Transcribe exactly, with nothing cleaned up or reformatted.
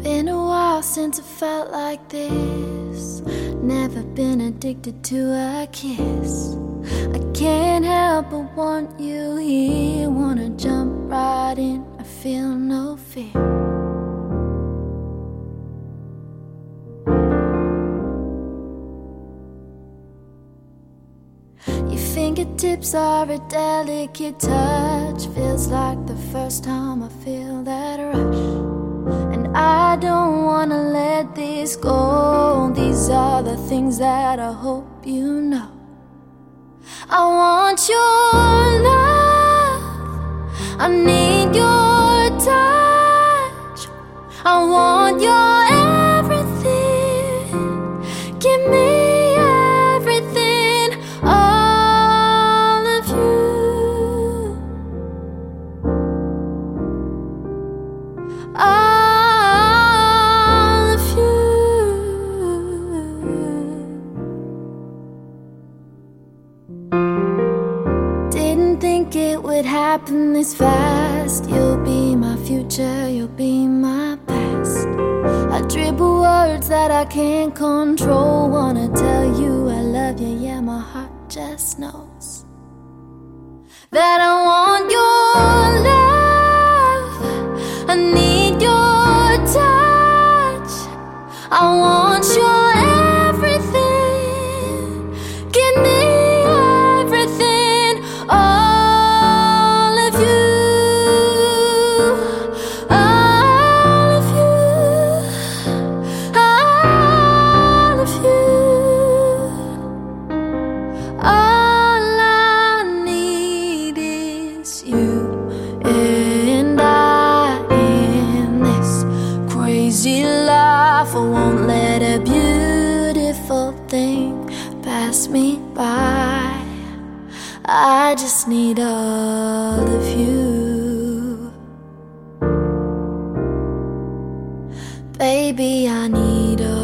Been a while since I felt like this. Never been addicted to a kiss. I can't help but want you here. Wanna jump right in, I feel no fear. Your fingertips are a delicate touch. Feels like the first time I feel that rush. And I don't wanna let this go. These are the things that I hope you know. I want your love, I need your touch, I want your everything. Give me everything, all of you, all of you. Didn't think it would happen this fast. You'll be my future, you'll be my past. I dribble words that I can't control. Wanna tell you I love you, yeah, my heart just knows that I want your love, I need your touch, I want your everything. Give me everything, all of you, all of you, all of you. All I need is you and I in this crazy life. I won't let a beautiful thing pass me by. I just need all of you. Baby, I need all